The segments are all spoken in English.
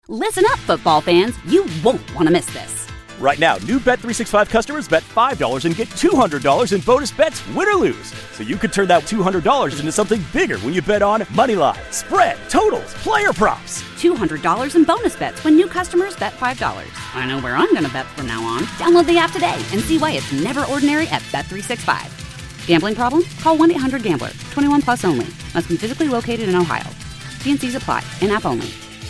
Listen up, football fans. You won't want to miss this. Right now, new Bet365 customers bet $5 and get $200 in bonus bets, win or lose. So you could turn that $200 into something bigger when you bet on moneyline, spread, totals, player props. $200 in bonus bets when new customers bet $5. I know where I'm going to bet from now on. Download the app today and see why it's never ordinary at Bet365. Gambling problem? Call 1-800-GAMBLER. 21 plus only. Must be physically located in Ohio. T&Cs apply. In-app only.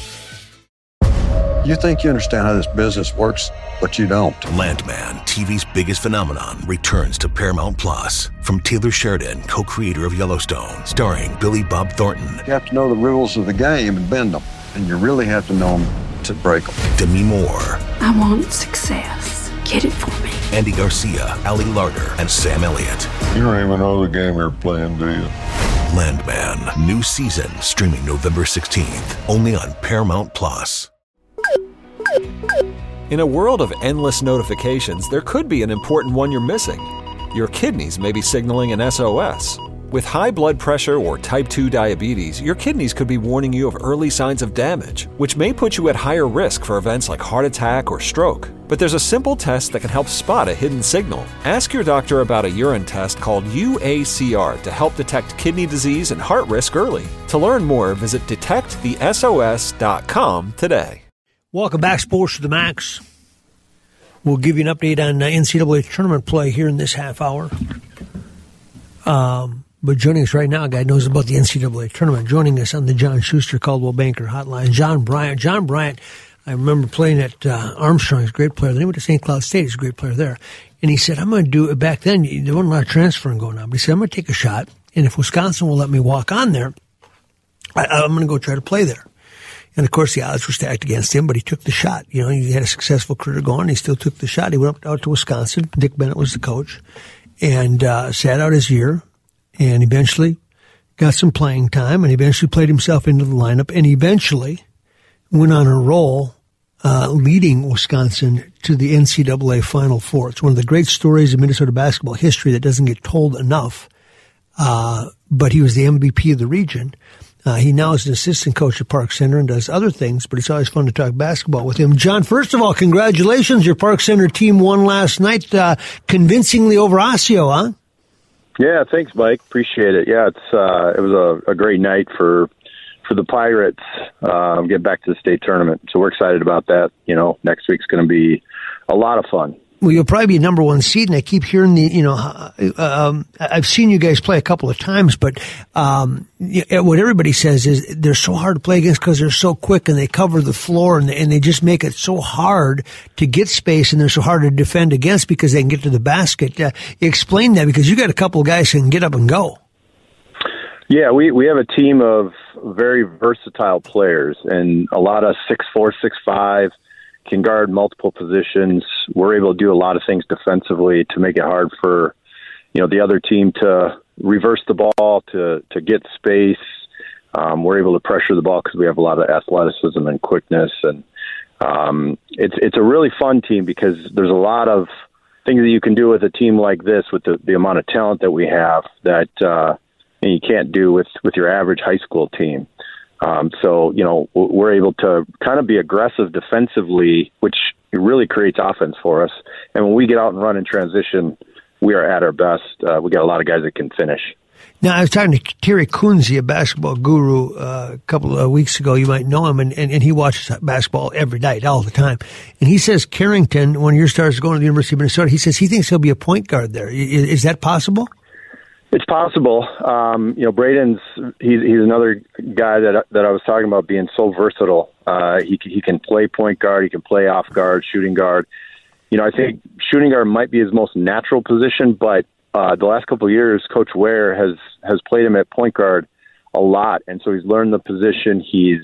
You think you understand how this business works, but you don't. Landman, TV's biggest phenomenon, returns to Paramount Plus. From Taylor Sheridan, co-creator of Yellowstone, starring Billy Bob Thornton. You have to know the rules of the game and bend them, and you really have to know them to break them. Demi Moore. I want success. Get it for me. Andy Garcia, Ali Larter, and Sam Elliott. You don't even know the game you're playing, do you? Landman, new season, streaming November 16th, only on Paramount Plus. In a world of endless notifications, there could be an important one you're missing. Your kidneys may be signaling an SOS. With high blood pressure or type 2 diabetes, your kidneys could be warning you of early signs of damage, which may put you at higher risk for events like heart attack or stroke. But there's a simple test that can help spot a hidden signal. Ask your doctor about a urine test called UACR to help detect kidney disease and heart risk early. To learn more, visit detectthesos.com today. Welcome back, Sports to the Max. We'll give you an update on NCAA tournament play here in this half hour. But joining us right now, a guy who knows about the NCAA tournament, joining us on the John Schuster Caldwell Banker Hotline, John Bryant. John Bryant, I remember playing at Armstrong. He's a great player. Then he went to St. Cloud State. He's a great player there. And he said, I'm going to do it. Back then, there wasn't a lot of transferring going on. But he said, I'm going to take a shot. And if Wisconsin will let me walk on there, I'm going to go try to play there. And, of course, the odds were stacked against him, but he took the shot. You know, he had a successful career going. He still took the shot. He went out to Wisconsin. Dick Bennett was the coach and sat out his year and eventually got some playing time and eventually played himself into the lineup and eventually went on a roll leading Wisconsin to the NCAA Final Four. It's one of the great stories of Minnesota basketball history that doesn't get told enough, but he was the MVP of the region. He now is an assistant coach at Park Center and does other things, but it's always fun to talk basketball with him. John, first of all, congratulations. Your Park Center team won last night convincingly over Osseo, huh? Yeah, thanks, Mike. Appreciate it. Yeah, it was a great night for the Pirates get back to the state tournament. So we're excited about that. You know, next week's going to be a lot of fun. Well, you'll probably be number one seed, and I keep hearing I've seen you guys play a couple of times, but what everybody says is they're so hard to play against because they're so quick and they cover the floor and they just make it so hard to get space and they're so hard to defend against because they can get to the basket. Explain that because you got a couple of guys who can get up and go. Yeah, we have a team of very versatile players and a lot of 6'4", 6'5", can guard multiple positions. We're able to do a lot of things defensively to make it hard for, the other team to reverse the ball, to get space. We're able to pressure the ball because we have a lot of athleticism and quickness. And it's a really fun team because there's a lot of things that you can do with a team like this with the amount of talent that we have that you can't do with your average high school team. So we're able to kind of be aggressive defensively, which really creates offense for us. And when we get out and run in transition, we are at our best. We got a lot of guys that can finish. Now, I was talking to Terry Kunze, a basketball guru, a couple of weeks ago. You might know him, and he watches basketball every night, all the time. And he says Carrington, one of your stars, is going to the University of Minnesota. He says he thinks he'll be a point guard there. Is that possible? It's possible. Braden's he's another guy that I was talking about being so versatile. He can play point guard, he can play off guard, shooting guard. I think shooting guard might be his most natural position, but the last couple of years, Coach Ware has played him at point guard a lot, and so he's learned the position. He's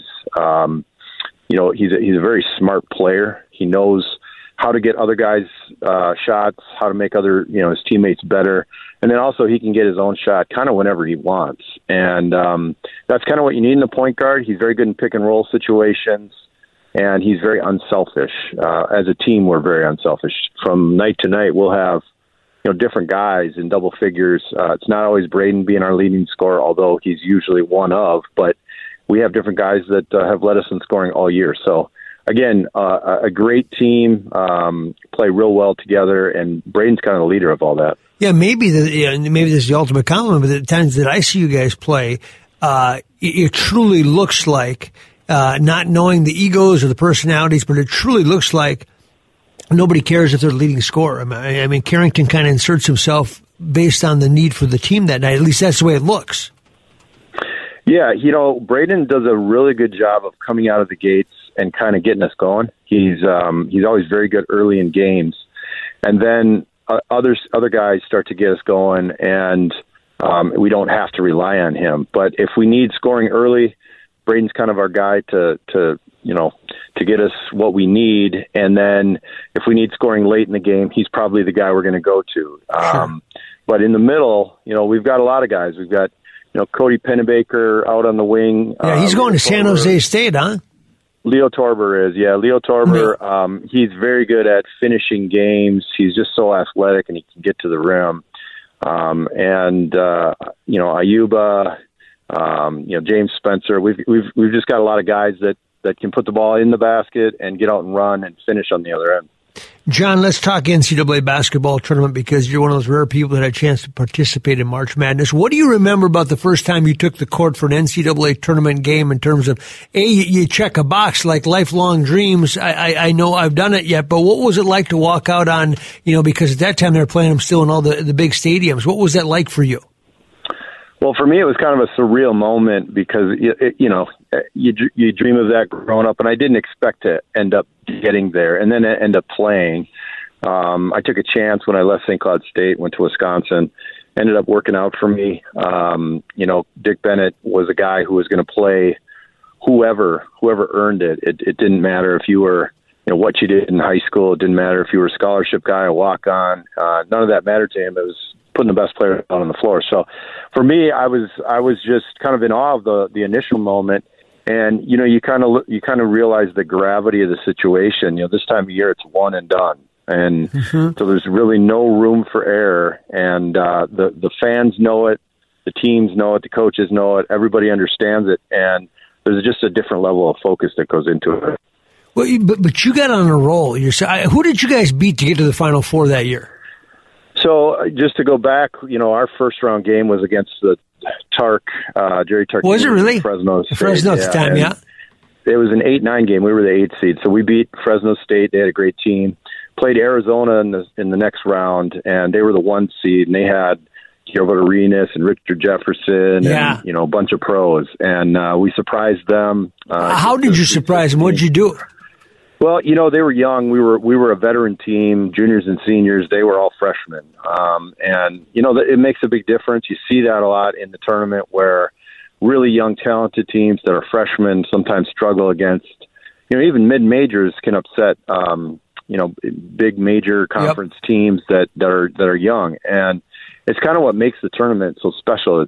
he's a very smart player. He knows how to get other guys shots, how to make other his teammates better. And then also he can get his own shot kind of whenever he wants. And that's kind of what you need in a point guard. He's very good in pick and roll situations, and he's very unselfish. As a team, we're very unselfish. From night to night, we'll have different guys in double figures. It's not always Braden being our leading scorer, although he's usually one of. But we have different guys that have led us in scoring all year. So again, a great team, play real well together, and Braden's kind of the leader of all that. Yeah, maybe maybe this is the ultimate compliment, but the times that I see you guys play, it truly looks like, not knowing the egos or the personalities, but it truly looks like nobody cares if they're the leading scorer. I mean, Carrington kind of inserts himself based on the need for the team that night. At least that's the way it looks. Yeah, Braden does a really good job of coming out of the gates and kind of getting us going. He's always very good early in games, and then other guys start to get us going, and we don't have to rely on him. But if we need scoring early, Braden's kind of our guy to get us what we need. And then if we need scoring late in the game, he's probably the guy we're going to go to. Sure. But in the middle, we've got a lot of guys. We've got Cody Pennebaker out on the wing. Yeah, he's going to San Jose State, huh? Leo Torber is, yeah. Leo Torber, he's very good at finishing games. He's just so athletic, and he can get to the rim. Ayuba, James Spencer. We've just got a lot of guys that can put the ball in the basket and get out and run and finish on the other end. John, let's talk NCAA basketball tournament, because you're one of those rare people that had a chance to participate in March Madness. What do you remember about the first time you took the court for an NCAA tournament game in terms of, you check a box like lifelong dreams. I know I've done it yet, but what was it like to walk out on, because at that time they were playing them still in all the big stadiums. What was that like for you? Well, for me, it was kind of a surreal moment because, you dream of that growing up, and I didn't expect to end up getting there and then end up playing. I took a chance when I left St. Cloud State, went to Wisconsin, ended up working out for me. Dick Bennett was a guy who was going to play whoever earned it. It didn't matter if you were, what you did in high school. It didn't matter if you were a scholarship guy, a walk-on. None of that mattered to him. It was putting the best player out on the floor. So for me, I was just kind of in awe of the initial moment. And, you kind of realize the gravity of the situation. This time of year, it's one and done. And so there's really no room for error. And the fans know it, the teams know it, the coaches know it, everybody understands it. And there's just a different level of focus that goes into it. Well, but you got on a roll. Who did you guys beat to get to the Final Four that year? So just to go back, our first round game was against the Jerry Tark. Was it really? Fresno State. Fresno at the time, yeah. It was an 8-9 game. We were the 8th seed. So we beat Fresno State. They had a great team. Played Arizona in the next round, and they were the 1 seed, and they had Gilbert Arenas and Richard Jefferson and, a bunch of pros. And we surprised them. How did you surprise them? What did you do? Well, they were young. We were a veteran team, juniors and seniors. They were all freshmen. And it makes a big difference. You see that a lot in the tournament where really young, talented teams that are freshmen sometimes struggle against, even mid-majors can upset, big major conference teams that are young. And it's kind of what makes the tournament so special.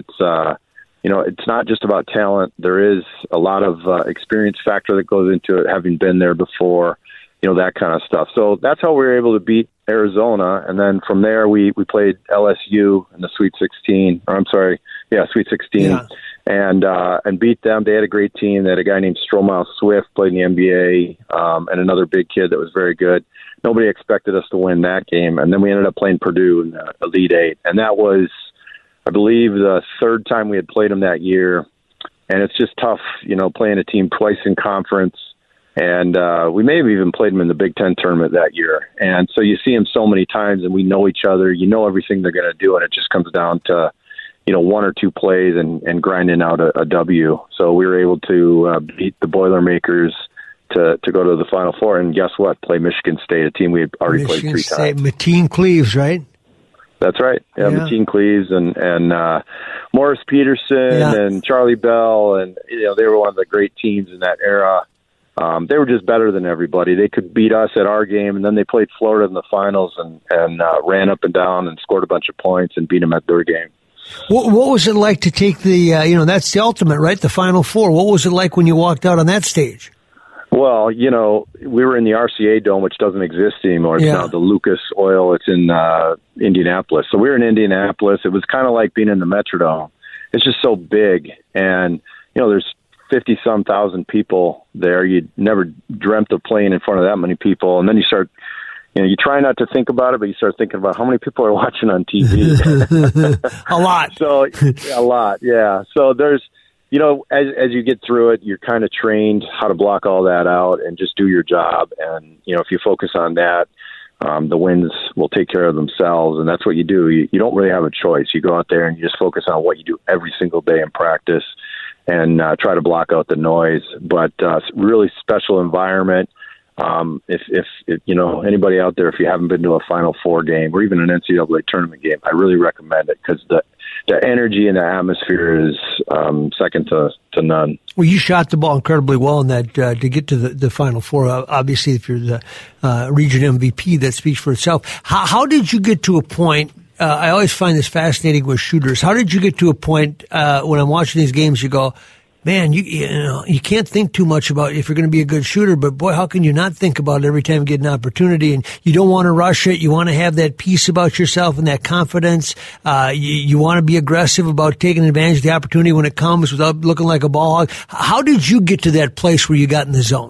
It's not just about talent. There is a lot of experience factor that goes into it, having been there before, that kind of stuff. So that's how we were able to beat Arizona. And then from there, we played LSU in the Sweet 16. Sweet 16. Yeah. And beat them. They had a great team. They had a guy named Stromile Swift, played in the NBA, and another big kid that was very good. Nobody expected us to win that game. And then we ended up playing Purdue in the Elite Eight. And that was, I believe, the third time we had played them that year. And it's just tough, playing a team twice in conference. And we may have even played them in the Big Ten tournament that year. And so you see them so many times, and we know each other. You know everything they're going to do, and it just comes down to, 1 or 2 plays and grinding out a W. So we were able to beat the Boilermakers to go to the Final Four. And guess what? Play Michigan State, a team we had already played 3 times. Mateen Cleaves, right? That's right. Yeah. Mateen Cleaves and Morris Peterson and Charlie Bell. And, they were one of the great teams in that era. They were just better than everybody. They could beat us at our game, and then they played Florida in the finals and ran up and down and scored a bunch of points and beat them at their game. What was it like to take the, that's the ultimate, right? The Final Four. What was it like when you walked out on that stage? Well, we were in the RCA Dome, which doesn't exist anymore. It's now the Lucas Oil. It's in Indianapolis. So we were in Indianapolis. It was kind of like being in the Metrodome. It's just so big. And, there's 50-some thousand people there. You never dreamt of playing in front of that many people. And then you start, you try not to think about it, but you start thinking about how many people are watching on TV. A lot. So, a lot, yeah. So there's, as you get through it, you're kind of trained how to block all that out and just do your job. And, if you focus on that, the wins will take care of themselves, and that's what you do. You don't really have a choice. You go out there and you just focus on what you do every single day in practice and try to block out the noise. But really special environment. If anybody out there, if you haven't been to a Final Four game or even an NCAA tournament game, I really recommend it because the energy and the atmosphere is second to none. Well, you shot the ball incredibly well in that to get to the Final Four. Obviously, if you're the region MVP, that speaks for itself. How did you get to a point? I always find this fascinating with shooters. How did you get to a point when I'm watching these games, you go, man, you can't think too much about if you're going to be a good shooter, but boy, how can you not think about it every time you get an opportunity? And you don't want to rush it. You want to have that peace about yourself and that confidence. You want to be aggressive about taking advantage of the opportunity when it comes without looking like a ball hog. How did you get to that place where you got in the zone?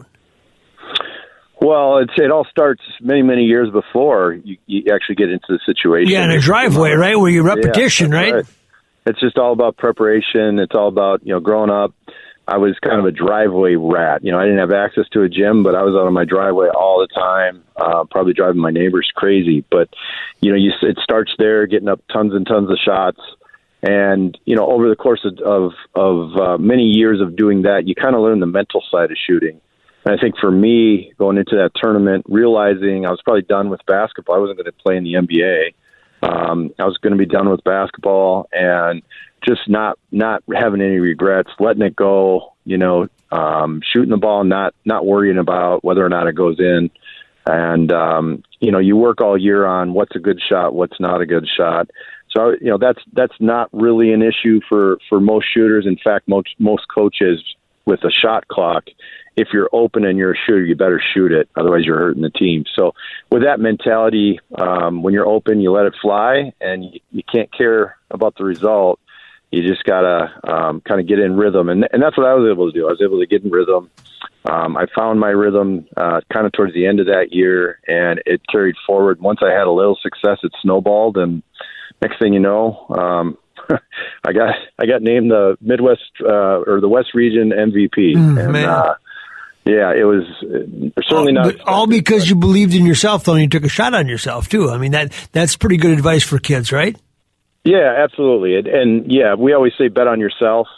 Well, it all starts many, many years before you actually get into the situation. Yeah, in a driveway, right, where you repetition, right? It's just all about preparation. It's all about, growing up, I was kind of a driveway rat. I didn't have access to a gym, but I was out on my driveway all the time, probably driving my neighbors crazy. But, it starts there, getting up tons and tons of shots. And, over the course of many years of doing that, you kind of learn the mental side of shooting. And I think for me, going into that tournament, realizing I was probably done with basketball, I wasn't going to play in the NBA. I was going to be done with basketball and just not having any regrets, letting it go, shooting the ball, not worrying about whether or not it goes in. And, you work all year on what's a good shot, what's not a good shot. So, that's not really an issue for most shooters. In fact, most coaches with a shot clock, if you're open and you're a shooter, you better shoot it. Otherwise, you're hurting the team. So with that mentality, when you're open, you let it fly, and you can't care about the result. You just got to kind of get in rhythm. And that's what I was able to do. I was able to get in rhythm. I found my rhythm kind of towards the end of that year, and it carried forward. Once I had a little success, it snowballed. And next thing you know, I got named the Midwest or the West Region MVP. Yeah, it was certainly not. All because you believed in yourself, though, and you took a shot on yourself, too. I mean, that's pretty good advice for kids, right? Yeah, absolutely. And yeah, we always say bet on yourself.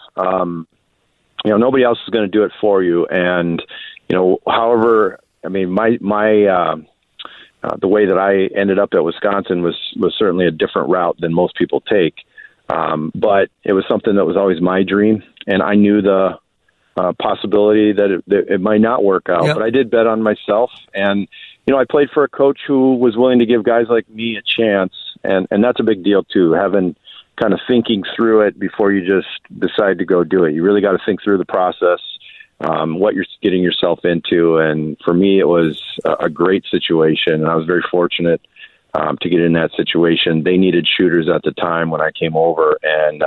Nobody else is going to do it for you. And, however, I mean, my the way that I ended up at Wisconsin was certainly a different route than most people take. But it was something that was always my dream, and I knew the possibility that it might not work out. Yep. But I did bet on myself, and I played for a coach who was willing to give guys like me a chance, and that's a big deal too, having kind of thinking through it before you just decide to go do it. You really got to think through the process, what you're getting yourself into, and for me it was a great situation, and I was very fortunate to get in that situation. They needed shooters at the time when I came over, and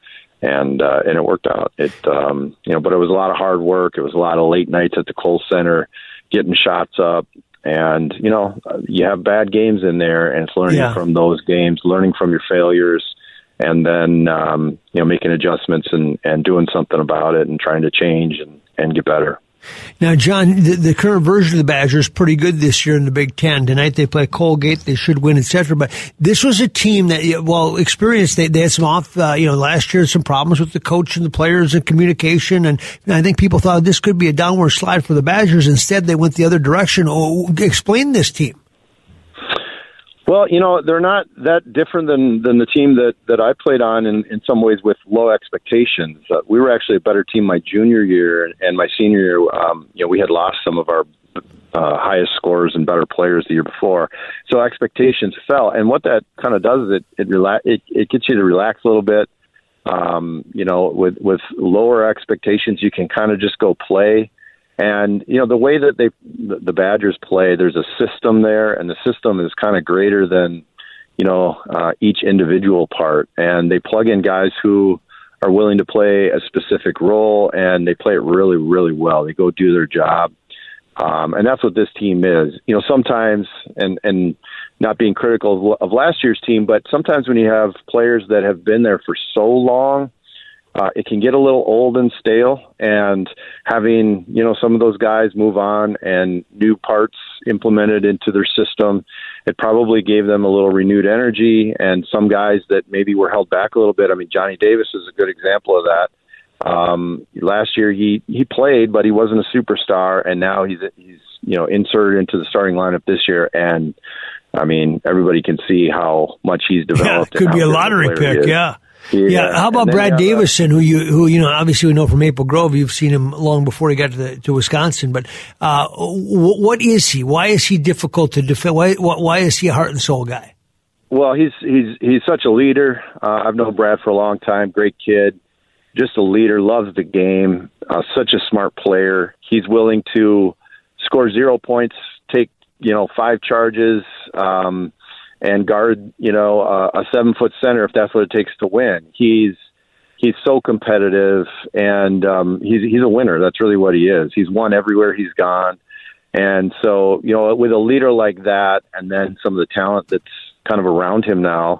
it worked out. But it was a lot of hard work. It was a lot of late nights at the Kohl Center, getting shots up, and you have bad games in there, and it's learning from those games, learning from your failures, and then making adjustments and doing something about it, and trying to change and get better. Now, John, the current version of the Badgers is pretty good this year in the Big Ten. Tonight they play Colgate. They should win, etc. But this was a team that, experienced. They had some off, last year, some problems with the coach and the players and communication. And I think people thought this could be a downward slide for the Badgers. Instead, they went the other direction. Explain this team. Well, they're not that different than the team that I played on in some ways with low expectations. We were actually a better team my junior year, and my senior year, we had lost some of our highest scorers and better players the year before. So expectations fell. And what that kind of does is it gets you to relax a little bit. With lower expectations, you can kind of just go play. And, the way that the Badgers play, there's a system there, and the system is kind of greater than, each individual part. And they plug in guys who are willing to play a specific role, and they play it really, really well. They go do their job. And that's what this team is. Sometimes, and not being critical of last year's team, but sometimes when you have players that have been there for so long, it can get a little old and stale. And having, some of those guys move on and new parts implemented into their system, it probably gave them a little renewed energy. And some guys that maybe were held back a little bit. I mean, Johnny Davis is a good example of that. Last year he played, but he wasn't a superstar, and now he's inserted into the starting lineup this year. And I mean, everybody can see how much he's developed. Yeah, could be a lottery pick. Yeah. How about Brad Davison, who obviously we know from Maple Grove. You've seen him long before he got to Wisconsin. But what is he? Why is he difficult to defend? Why is he a heart and soul guy? Well, he's such a leader. I've known Brad for a long time. Great kid. Just a leader, loves the game, such a smart player. He's willing to score 0 points, take, 5 charges, and guard, a 7-foot center if that's what it takes to win. He's so competitive, and he's a winner. That's really what he is. He's won everywhere he's gone. And so, with a leader like that, and then some of the talent that's kind of around him now,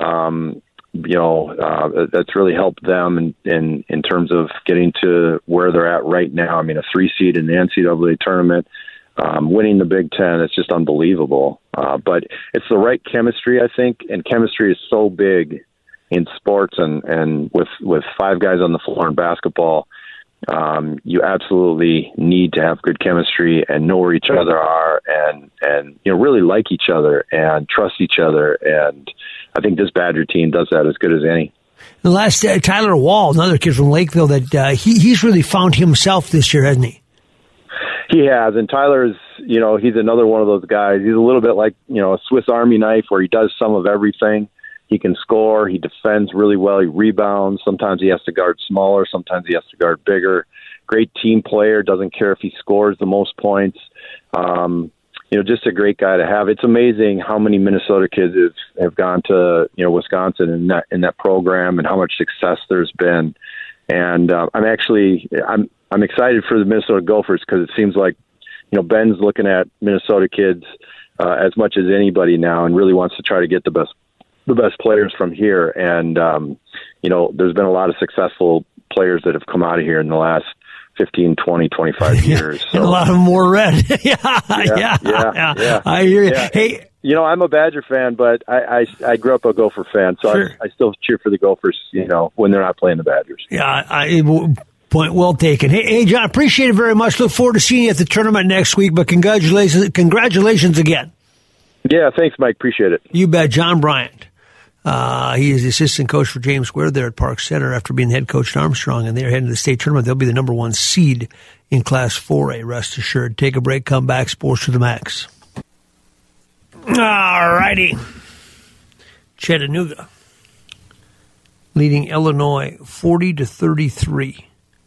that's really helped them in terms of getting to where they're at right now. I mean, a 3 seed in the NCAA tournament, winning the Big Ten, it's just unbelievable. But it's the right chemistry, I think, and chemistry is so big in sports, and with 5 guys on the floor in basketball, you absolutely need to have good chemistry and know where each other are, and really like each other and trust each other. And I think this Badger team does that as good as any. The last Tyler Wall, another kid from Lakeville, that he's really found himself this year, hasn't he? He has, and Tyler's, he's another one of those guys. He's a little bit like, a Swiss Army knife where he does some of everything. He can score, he defends really well, he rebounds. Sometimes he has to guard smaller, sometimes he has to guard bigger. Great team player, doesn't care if he scores the most points. Just a great guy to have. It's amazing how many Minnesota kids have gone to, Wisconsin in that program, and how much success there's been. And I'm excited for the Minnesota Gophers, because it seems like, Ben's looking at Minnesota kids as much as anybody now, and really wants to try to get the best players from here. And, there's been a lot of successful players that have come out of here in the last 15, 20, 25 years. So. And a lot of them wore red. Yeah. I hear you. Yeah. Hey, I'm a Badger fan, but I grew up a Gopher fan, so sure. I still cheer for the Gophers, when they're not playing the Badgers. Yeah, point well taken. Hey, John, appreciate it very much. Look forward to seeing you at the tournament next week, but congratulations again. Yeah, thanks, Mike. Appreciate it. You bet. John Bryant. He is the assistant coach for James Ware there at Park Center after being the head coach at Armstrong, and they're heading to the state tournament. They'll be the number 1 seed in Class 4A, rest assured. Take a break, come back, Sports to the Max. All righty. Chattanooga leading Illinois 40-33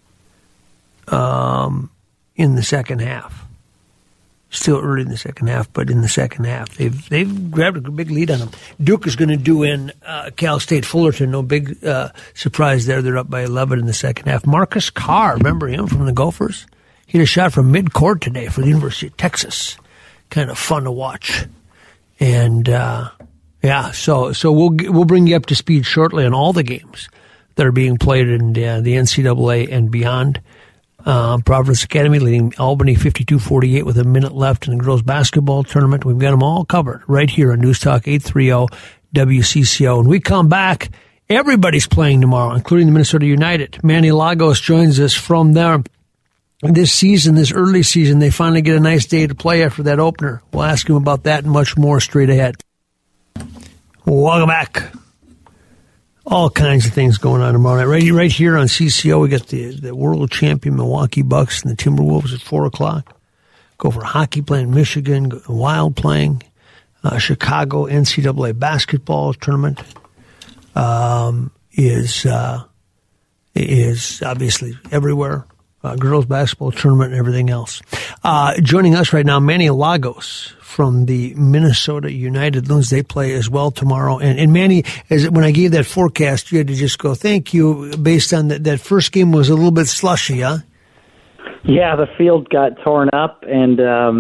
in the second half. Still early in the second half, but in the second half, they've grabbed a big lead on them. Duke is going to do in Cal State Fullerton. No big surprise there. They're up by 11 in the second half. Marcus Carr, remember him from the Gophers? He had a shot from midcourt today for the University of Texas. Kind of fun to watch. And so we'll bring you up to speed shortly on all the games that are being played in the NCAA and beyond. Providence Academy leading Albany 52-48 with a minute left in the girls basketball tournament. We've got them all covered right here on News Talk 830 WCCO. When we come back, everybody's playing tomorrow, including the Minnesota United. Manny Lagos joins us from there. This early season, they finally get a nice day to play after that opener. We'll ask him about that and much more straight ahead. Welcome back. All kinds of things going on tomorrow night. Right here on CCO, we got the world champion Milwaukee Bucks and the Timberwolves at 4 o'clock. Go for hockey playing Michigan, Wild playing, Chicago NCAA basketball tournament is obviously everywhere. girls basketball tournament and everything else. Joining us right now, Manny Lagos from the Minnesota United Loons. They play as well tomorrow. And Manny, when I gave that forecast, you had to just go, thank you, based on that first game was a little bit slushy, huh? Yeah, the field got torn up, and,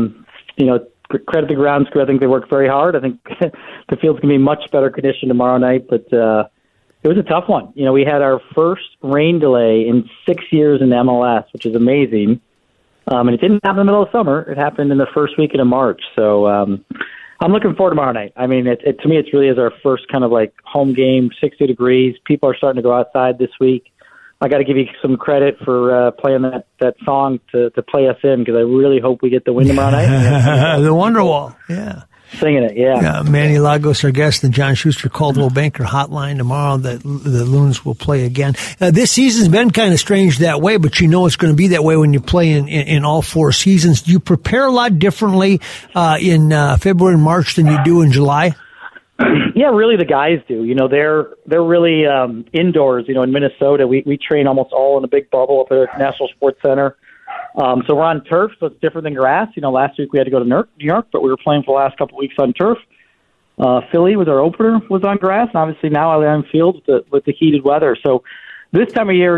credit the grounds crew. I think they worked very hard. I think the field's going to be much better condition tomorrow night, but it was a tough one. We had our first rain delay in 6 years in the MLS, which is amazing. And it didn't happen in the middle of summer. It happened in the first weekend of March. So I'm looking forward to tomorrow night. I mean, to me, it really is our first kind of like home game, 60 degrees. People are starting to go outside this week. I got to give you some credit for playing that song to play us in, because I really hope we get the win tomorrow night. The Wonderwall, yeah. Singing it, yeah. Manny Lagos, our guest, the John Schuster Coldwell Banker Hotline. Tomorrow, the Loons will play again. This season's been kind of strange that way, but it's going to be that way when you play in all 4 seasons. Do you prepare a lot differently in February and March than you do in July? Yeah, really, the guys do. They're really indoors. In Minnesota, we train almost all in a big bubble up at National Sports Center. So we're on turf, so it's different than grass. Last week we had to go to New York, but we were playing for the last couple of weeks on turf. Philly was our opener, was on grass, and obviously now I'm on field with the heated weather. So this time of year,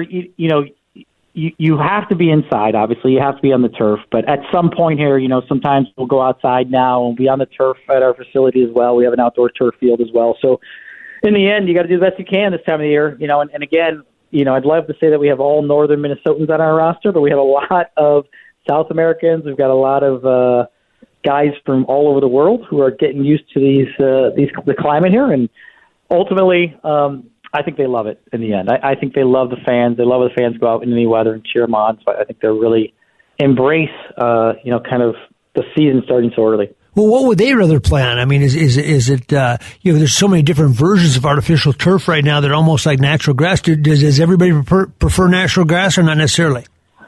you have to be inside. Obviously, you have to be on the turf. But at some point here, sometimes we'll go outside now and be on the turf at our facility as well. We have an outdoor turf field as well. So in the end, you got to do the best you can this time of the year. And again, I'd love to say that we have all northern Minnesotans on our roster, but we have a lot of South Americans. We've got a lot of guys from all over the world who are getting used to the climate here. And ultimately, I think they love it in the end. I think they love the fans. They love when the fans go out in any weather and cheer them on. So I think they'll really embrace, kind of the season starting so early. Well, what would they rather play on? I mean, is it there's so many different versions of artificial turf right now that are almost like natural grass. Does everybody prefer natural grass or not necessarily?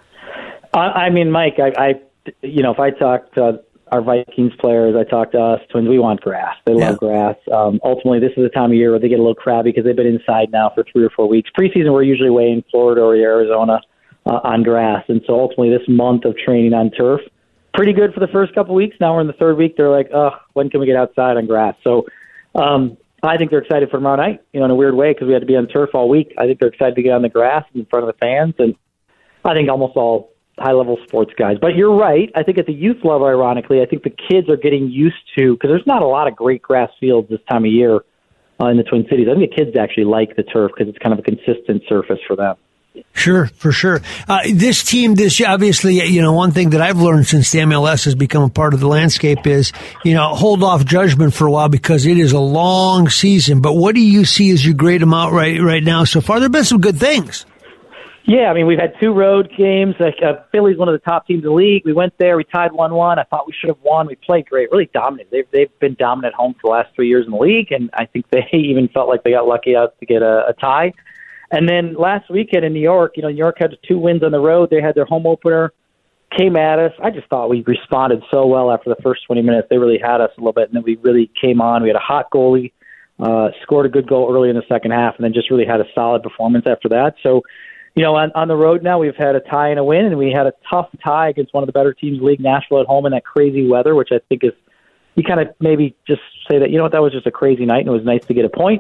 I mean, Mike, if I talk to our Vikings players, I talk to us Twins, we want grass. They love grass. Ultimately, this is the time of year where they get a little crabby because they've been inside now for 3 or 4 weeks. Preseason, we're usually away in Florida or Arizona on grass. And so ultimately this month of training on turf, pretty good for the first couple of weeks. Now we're in the 3rd week. They're like, when can we get outside on grass? So I think they're excited for tomorrow night, in a weird way, because we had to be on turf all week. I think they're excited to get on the grass in front of the fans. And I think almost all high-level sports guys. But you're right. I think at the youth level, ironically, I think the kids are getting used to, because there's not a lot of great grass fields this time of year in the Twin Cities. I think the kids actually like the turf because it's kind of a consistent surface for them. Sure, for sure. This team, obviously, one thing that I've learned since the MLS has become a part of the landscape is, hold off judgment for a while because it is a long season. But what do you see as you grade them out right now so far? There have been some good things. Yeah, I mean, we've had 2 road games. Philly's one of the top teams in the league. We went there. We tied 1-1. I thought we should have won. We played great, really dominant. They've been dominant at home for the last 3 years in the league, and I think they even felt like they got lucky out to get a tie. And then last weekend in New York, New York had 2 wins on the road. They had their home opener, came at us. I just thought we responded so well after the first 20 minutes. They really had us a little bit, and then we really came on. We had a hot goalie, scored a good goal early in the second half, and then just really had a solid performance after that. So, on the road now, we've had a tie and a win, and we had a tough tie against one of the better teams in the league, Nashville, at home in that crazy weather, which I think is, you kind of maybe just say that, that was just a crazy night, and it was nice to get a point.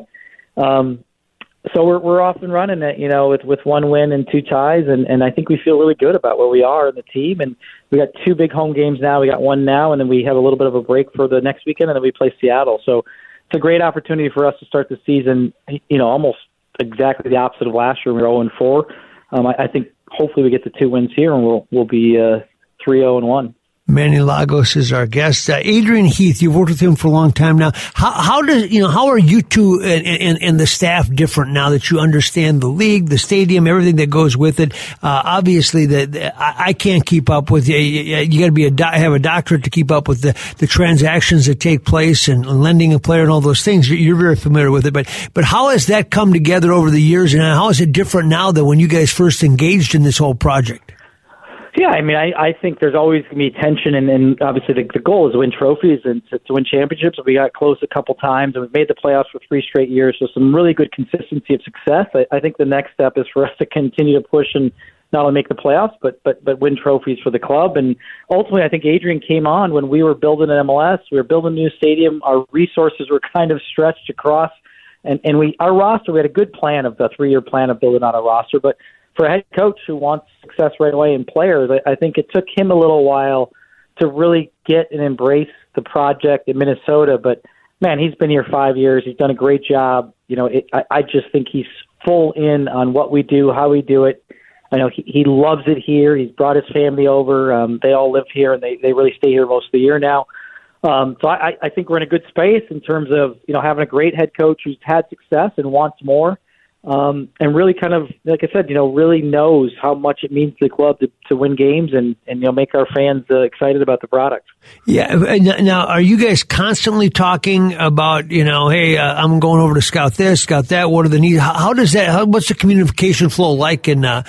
So we're off and running, with 1 win and 2 ties, and I think we feel really good about where we are in the team. And we got 2 big home games now. We got 1 now, and then we have a little bit of a break for the next weekend, and then we play Seattle. So it's a great opportunity for us to start the season, almost exactly the opposite of last year. We were 0-4. I think hopefully we get the 2 wins here, and we'll be 3-0-1. Manny Lagos is our guest. Adrian Heath, you've worked with him for a long time now. How are you two and the staff different now that you understand the league, the stadium, everything that goes with it? Obviously, I can't keep up with you. You got to have a doctorate to keep up with the transactions that take place and lending a player and all those things. You're very familiar with it, but how has that come together over the years, and how is it different now than when you guys first engaged in this whole project? Yeah, I mean, I think there's always going to be tension, and obviously the goal is to win trophies and to win championships. We got close a couple times, and we've made the playoffs for 3 straight years, so some really good consistency of success. I think the next step is for us to continue to push and not only make the playoffs, but win trophies for the club. And ultimately, I think Adrian came on when we were building an MLS. We were building a new stadium. Our resources were kind of stretched across, and our roster, we had a good plan of the 3-year plan of building out a roster, but for a head coach who wants success right away in players, I think it took him a little while to really get and embrace the project in Minnesota. But, man, he's been here 5 years. He's done a great job. I just think he's full in on what we do, how we do it. I know he loves it here. He's brought his family over. They all live here, and they really stay here most of the year now. So I think we're in a good space in terms of having a great head coach who's had success and wants more. And really kind of, like I said, really knows how much it means to the club to win games and make our fans excited about the product. Yeah. Now, are you guys constantly talking about, hey, I'm going over to scout this, scout that? What are the needs? How does that, what's the communication flow like on an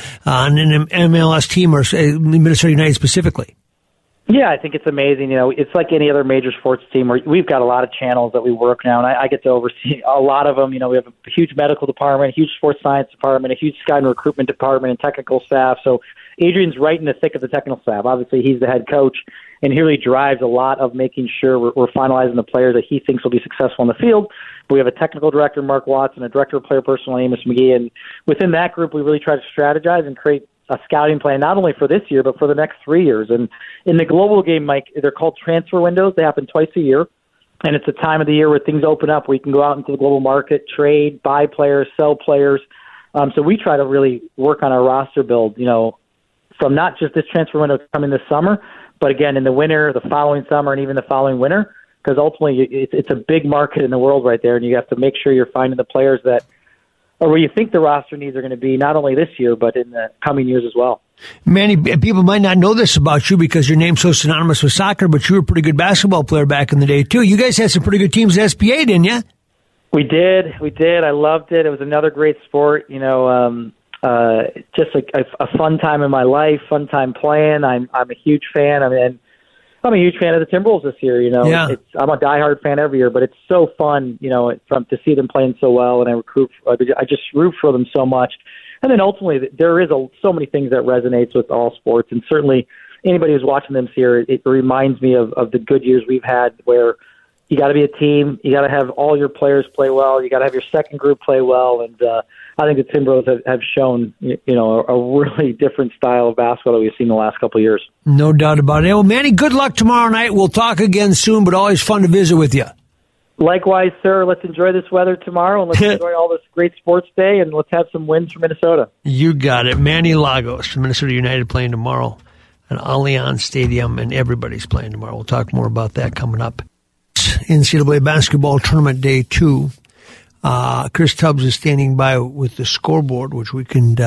MLS team or Minnesota United specifically? Yeah, I think it's amazing. It's like any other major sports team where we've got a lot of channels that we work now, and I get to oversee a lot of them. We have a huge medical department, a huge sports science department, a huge scout and recruitment department, and technical staff. So Adrian's right in the thick of the technical staff. Obviously, he's the head coach, and he really drives a lot of making sure we're finalizing the players that he thinks will be successful in the field. But we have a technical director, Mark Watson, a director of player personnel, Amos McGee, and within that group, we really try to strategize and create a scouting plan, not only for this year, but for the next 3 years. And in the global game, Mike, they're called transfer windows. They happen twice a year. And it's a time of the year where things open up, where you can go out into the global market, trade, buy players, sell players. So we try to really work on our roster build, from not just this transfer window coming this summer, but again, in the winter, the following summer, and even the following winter, because ultimately it's a big market in the world right there. And you have to make sure you're finding the players that or where you think the roster needs are going to be, not only this year, but in the coming years as well. Manny, people might not know this about you because your name's so synonymous with soccer, but you were a pretty good basketball player back in the day, too. You guys had some pretty good teams at SPA, didn't you? We did. I loved it. It was another great sport, just a fun time in my life, fun time playing. I'm a huge fan. I'm a huge fan of the Timberwolves this year. Yeah. I'm a diehard fan every year, but it's so fun, to see them playing so well, and I just root for them so much. And then ultimately, there is so many things that resonates with all sports, and certainly anybody who's watching them here, it reminds me of the good years we've had, where you got to be a team, you got to have all your players play well, you got to have your second group play well, and I think the Timberwolves have shown, a really different style of basketball that we've seen the last couple of years. No doubt about it. Well, Manny, good luck tomorrow night. We'll talk again soon, but always fun to visit with you. Likewise, sir. Let's enjoy this weather tomorrow, and let's enjoy all this great sports day, and let's have some wins for Minnesota. You got it. Manny Lagos from Minnesota United playing tomorrow at Allianz Stadium, and everybody's playing tomorrow. We'll talk more about that coming up. NCAA Basketball Tournament Day 2. Chris Tubbs is standing by with the scoreboard, which we can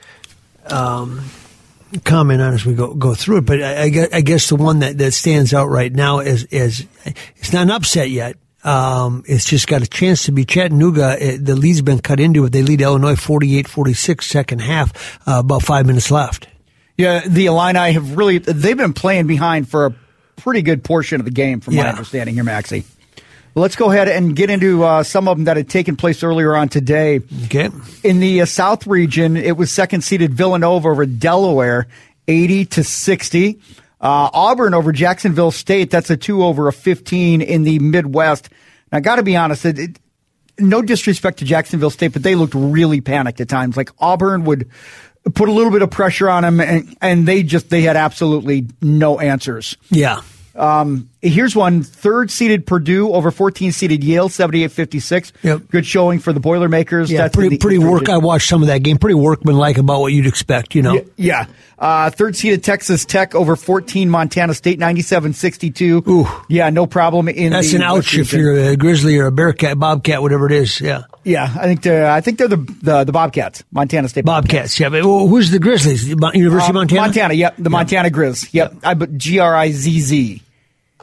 comment on as we go through it. But I guess the one that stands out right now is it's not an upset yet. It's just got a chance to be Chattanooga. The lead's been cut into it. They lead Illinois 48-46 second half, about 5 minutes left. Yeah, the Illini they've been playing behind for a pretty good portion of the game, from my understanding here, Maxie. Well, let's go ahead and get into some of them that had taken place earlier on today. Okay. In the South region, it was second-seeded Villanova over Delaware, 80-60. Auburn over Jacksonville State, that's a 2/15 in the Midwest. Now, I got to be honest, no disrespect to Jacksonville State, but they looked really panicked at times. Like Auburn would put a little bit of pressure on them, and they had absolutely no answers. Yeah. Here's one. Third-seeded Purdue over 14-seeded Yale, 78-56. Yep. Good showing for the Boilermakers. Yeah, that's pretty work. I watched some of that game. Pretty workmanlike about what you'd expect, Yeah. Third-seeded Texas Tech over 14 Montana State, 97-62. Ooh. Yeah, no problem. That's an ouch if you're a Grizzly or a Bearcat, Bobcat, whatever it is. Yeah. Yeah, I think they're the Bobcats, Montana State Bobcats. Yeah, but who's the Grizzlies? University of Montana. Montana. Yep, the Montana Grizz. Yep, Grizz.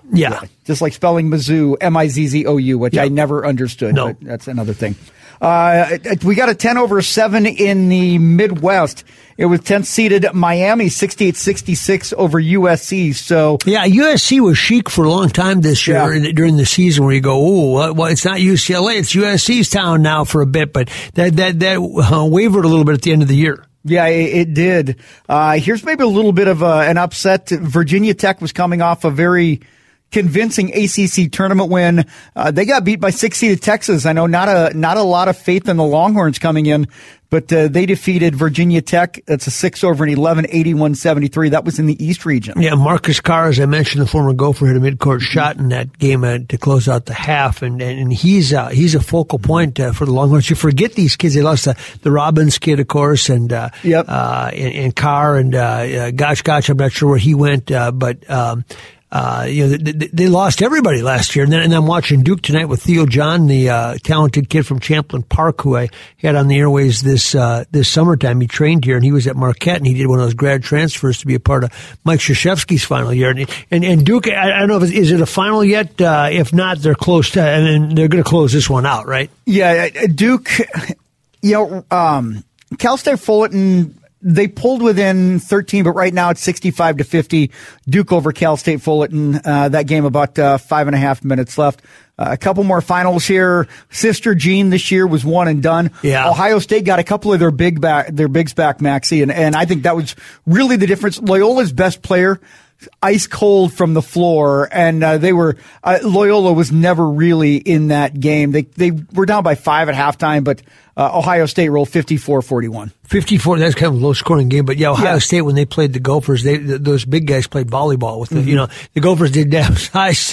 Yeah. Just like spelling Mizzou, Mizzou, which I never understood. No. But that's another thing. We got a 10/7 in the Midwest. It was 10th seeded Miami, 68-66 over USC. So yeah, USC was chic for a long time this year during the season, where you go, oh, well, it's not UCLA, it's USC's town now for a bit, but that wavered a little bit at the end of the year. Yeah, it did. Here's maybe a little bit of an upset. Virginia Tech was coming off a very convincing ACC tournament win. They got beat by 6-seeded Texas. I know not a lot of faith in the Longhorns coming in, but they defeated Virginia Tech. That's a 6-11, 81-73. That was in the East region. Yeah, Marcus Carr, as I mentioned, the former Gopher, hit a midcourt shot in that game to close out the half, and he's a focal point for the Longhorns. You forget these kids. They lost the Robbins kid, of course, and Carr, and Gotch. I'm not sure where he went, but they lost everybody last year. And I'm watching Duke tonight with Theo John, the talented kid from Champlain Park, who I had on the airways this summertime. He trained here, and he was at Marquette, and he did one of those grad transfers to be a part of Mike Krzyzewski's final year. And Duke, I don't know, is it a final yet? If not, they're close to, and they're going to close this one out, right? Yeah, Duke, Cal State Fullerton, they pulled within 13, but right now it's 65-50. Duke over Cal State Fullerton. That game about 5.5 minutes left. A couple more finals here. Sister Jean this year was one and done. Yeah. Ohio State got a couple of their bigs back, Maxie, and I think that was really the difference. Loyola's best player, ice cold from the floor, and Loyola was never really in that game. They were down by 5 at halftime, but Ohio State rolled 54-41. 54, that's kind of a low-scoring game. But, Ohio State, when they played the Gophers, those big guys played volleyball with them. The Gophers didn't have size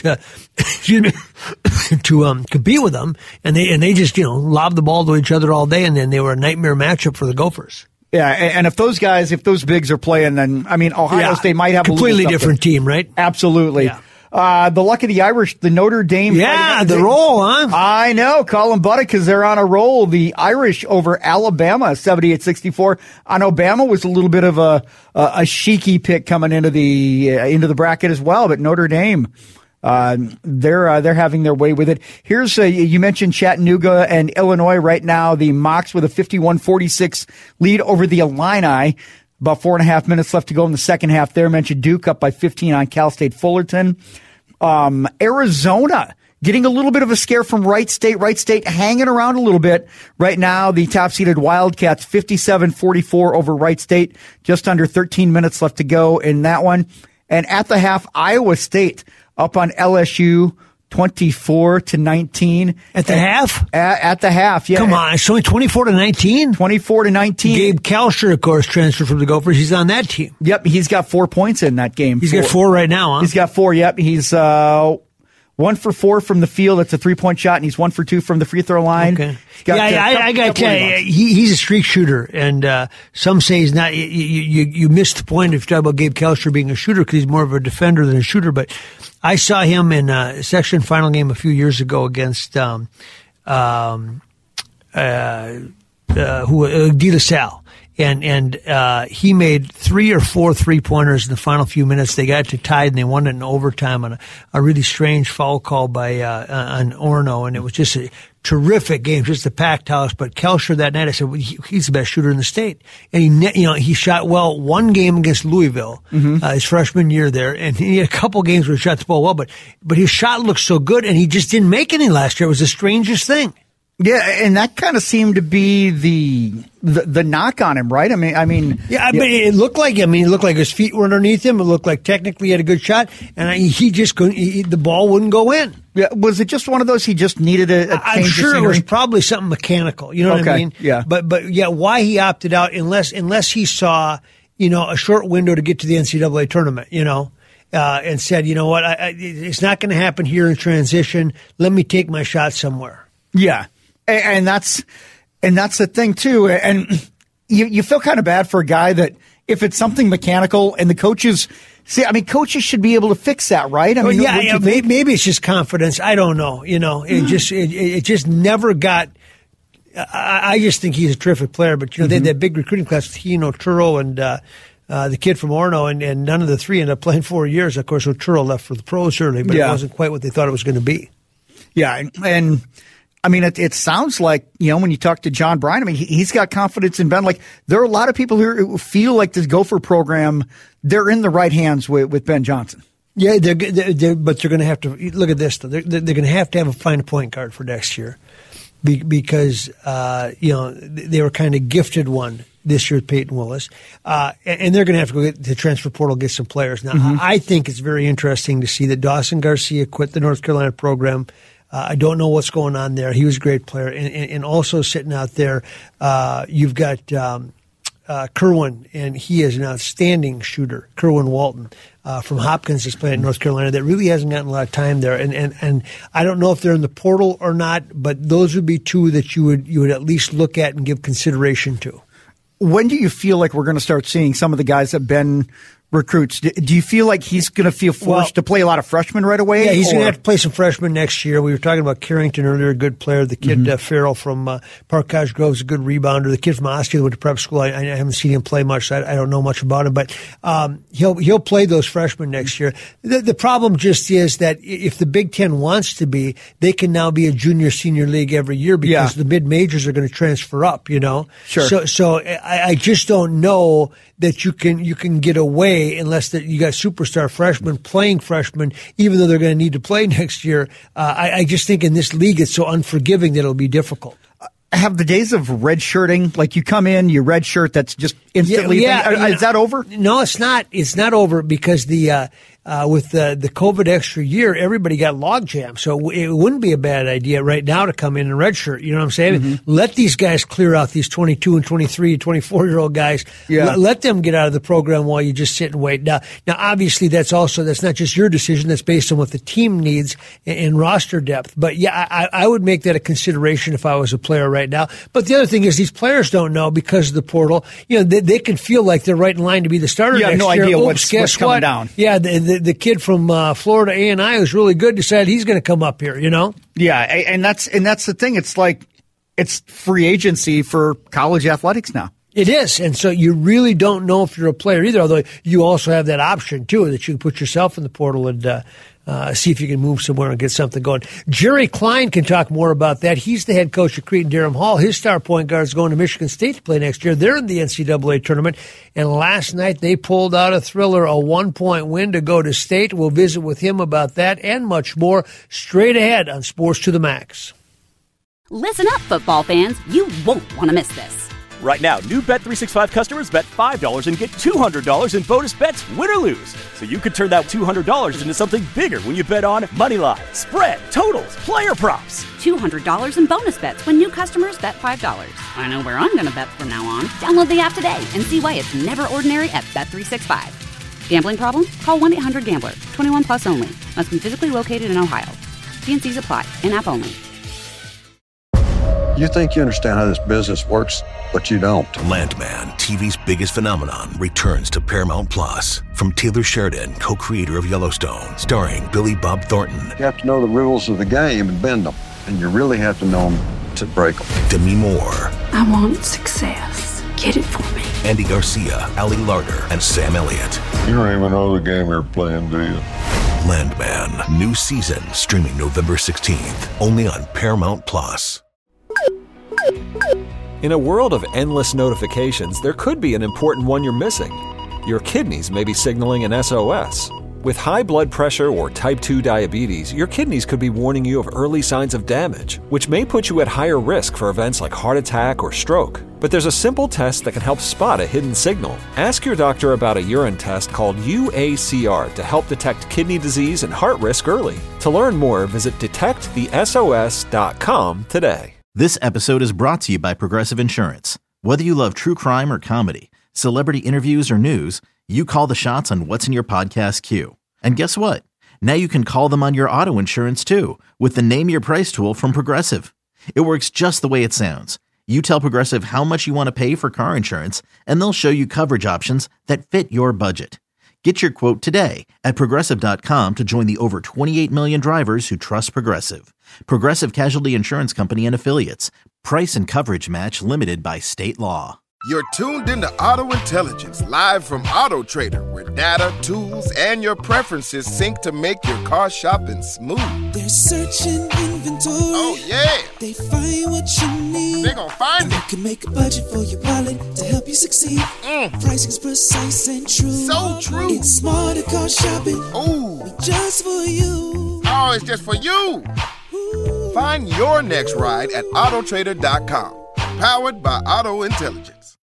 to compete with them, and they just, lobbed the ball to each other all day, and then they were a nightmare matchup for the Gophers. Yeah, and if those bigs are playing, then, Ohio State might have completely different team, right? Absolutely. Yeah. The luck of the Irish, the Notre Dame. Yeah, the roll, huh? I know. Call them buddy, because they're on a roll. The Irish over Alabama, 78-64. On Obama was a little bit of a cheeky pick coming into the bracket as well, but Notre Dame, they're having their way with it. Here's you mentioned Chattanooga and Illinois right now. The Mocs with a 51-46 lead over the Illini. About 4.5 minutes left to go in the second half there. Mentioned Duke up by 15 on Cal State Fullerton. Arizona getting a little bit of a scare from Wright State. Wright State hanging around a little bit right now. The top-seeded Wildcats 57-44 over Wright State. Just under 13 minutes left to go in that one. And at the half, Iowa State up on LSU 24-19. At the half? At the half, yeah. Come on, it's only 24-19? 24-19. Gabe Kalsher, of course, transferred from the Gophers. He's on that team. Yep, he's got 4 points in that game. He's got 4 right now, huh? He's got 4, yep. He's 1 for 4 from the field. That's a 3-point shot, and he's 1 for 2 from the free throw line. Okay. I got to tell you, he's a streak shooter, and some say he's not. You missed the point if you talk about Gabe Kalsher being a shooter, because he's more of a defender than a shooter, but I saw him in a section final game a few years ago against De La Salle. And he made 3 or 4 3-pointers in the final few minutes. They got to tied, and they won it in overtime on a really strange foul call by on Orno, and it was just a terrific game, just a packed house. But Kalsher that night, I said, well, he's the best shooter in the state, and he shot well one game against Louisville, his freshman year there, and he had a couple games where he shot the ball well, but his shot looked so good, and he just didn't make any last year. It was the strangest thing. Yeah, and that kind of seemed to be the knock on him, right? I mean, it looked like his feet were underneath him. It looked like technically he had a good shot, and he just couldn't. The ball wouldn't go in. Yeah, was it just one of those? He just needed a change. I'm sure it was probably something mechanical. You know what I mean? Yeah. But yeah, why he opted out unless he saw a short window to get to the NCAA tournament, and said, you know what, it's not going to happen here in transition. Let me take my shot somewhere. Yeah. And that's the thing too. And you feel kind of bad for a guy that if it's something mechanical and the coaches coaches should be able to fix that, right? I mean, maybe it's just confidence. I don't know. It just never got. I just think he's a terrific player. But they had that big recruiting class with Turo and the kid from Orono, and none of the three ended up playing 4 years. Of course, Otero left for the pros early, but it wasn't quite what they thought it was going to be. Yeah, and I mean, it sounds like, when you talk to John Bryant, I mean, he's got confidence in Ben. Like, there are a lot of people who feel like this Gopher program, they're in the right hands with Ben Johnson. Yeah, but they're going to have to look at this, though. They're going to have find a point guard for next year because, they were kind of gifted one this year with Peyton Willis. And they're going to have to go get the transfer portal, get some players. Now, I think it's very interesting to see that Dawson Garcia quit the North Carolina program. I don't know what's going on there. He was a great player. And also sitting out there, you've got Kerwin, and he is an outstanding shooter. Kerwin Walton from Hopkins is playing at North Carolina that really hasn't gotten a lot of time there. And I don't know if they're in the portal or not, but those would be two that you would at least look at and give consideration to. When do you feel like we're going to start seeing some of the guys that Ben recruits? Do you feel like he's going to feel forced to play a lot of freshmen right away? Yeah, he's going to have to play some freshmen next year. We were talking about Carrington earlier, a good player. The kid Farrell from Park Cottage Grove is a good rebounder. The kid from Osceola went to prep school. I haven't seen him play much, so I don't know much about him. But he'll play those freshmen next year. The problem just is that if the Big Ten wants to be, they can now be a junior-senior league every year because the mid-majors are going to transfer up, Sure. So I just don't know that you can get away unless that you got superstar freshmen playing freshmen, even though they're going to need to play next year. I just think in this league it's so unforgiving that it'll be difficult. Have the days of redshirting, like you come in, you redshirt, that's just instantly. Is that over? No, it's not. It's not over because with the COVID extra year, everybody got log jam. So it wouldn't be a bad idea right now to come in and redshirt. You know what I'm saying? Let these guys clear out these 22 and 23 and 24-year-old guys. Yeah. Let them get out of the program while you just sit and wait. Now, obviously, that's not just your decision. That's based on what the team needs and roster depth. But yeah, I would make that a consideration if I was a player right now. But the other thing is these players don't know because of the portal. They can feel like they're right in line to be the starter next year. You have no idea what's coming down. Yeah, the kid from Florida A&I who's really good decided he's going to come up here, Yeah, and that's the thing. It's like it's free agency for college athletics now. It is, and so you really don't know if you're a player either, although you also have that option, too, that you can put yourself in the portal and see if you can move somewhere and get something going. Jerry Klein can talk more about that. He's the head coach of Creighton-Durham Hall. His star point guard is going to Michigan State to play next year. They're in the NCAA tournament, and last night they pulled out a thriller, a 1-point win to go to state. We'll visit with him about that and much more straight ahead on Sports to the Max. Listen up, football fans. You won't want to miss this. Right now, new Bet365 customers bet $5 and get $200 in bonus bets, win or lose. So you could turn that $200 into something bigger when you bet on moneyline, spread, totals, player props. $200 in bonus bets when new customers bet $5. I know where I'm going to bet from now on. Download the app today and see why it's never ordinary at Bet365. Gambling problem? Call 1-800-GAMBLER. 21 plus only. Must be physically located in Ohio. T&Cs apply. In-app only. You think you understand how this business works, but you don't. Landman, TV's biggest phenomenon, returns to Paramount Plus. From Taylor Sheridan, co-creator of Yellowstone, starring Billy Bob Thornton. You have to know the rules of the game and bend them, and you really have to know them to break them. Demi Moore. I want success. Get it for me. Andy Garcia, Ali Larter, and Sam Elliott. You don't even know the game you're playing, do you? Landman, new season, streaming November 16th, only on Paramount Plus. In a world of endless notifications, there could be an important one you're missing. Your kidneys may be signaling an SOS. With high blood pressure or type 2 diabetes, your kidneys could be warning you of early signs of damage, which may put you at higher risk for events like heart attack or stroke. But there's a simple test that can help spot a hidden signal. Ask your doctor about a urine test called UACR to help detect kidney disease and heart risk early. To learn more, visit detectthesos.com today. This episode is brought to you by Progressive Insurance. Whether you love true crime or comedy, celebrity interviews or news, you call the shots on what's in your podcast queue. And guess what? Now you can call them on your auto insurance too with the Name Your Price tool from Progressive. It works just the way it sounds. You tell Progressive how much you want to pay for car insurance, and they'll show you coverage options that fit your budget. Get your quote today at Progressive.com to join the over 28 million drivers who trust Progressive. Progressive Casualty Insurance Company and Affiliates. Price and coverage match limited by state law. You're tuned into Auto Intelligence, live from Auto Trader, where data, tools, and your preferences sync to make your car shopping smooth. They're searching inventory. Oh, yeah. They find what you need. They're gonna find it. You can make a budget for your wallet to help you succeed. Pricing's precise and true. So true. It's smarter car shopping. Ooh. Just for you. Oh, it's just for you. Ooh. Find your next ride at autotrader.com. Powered by Auto Intelligence.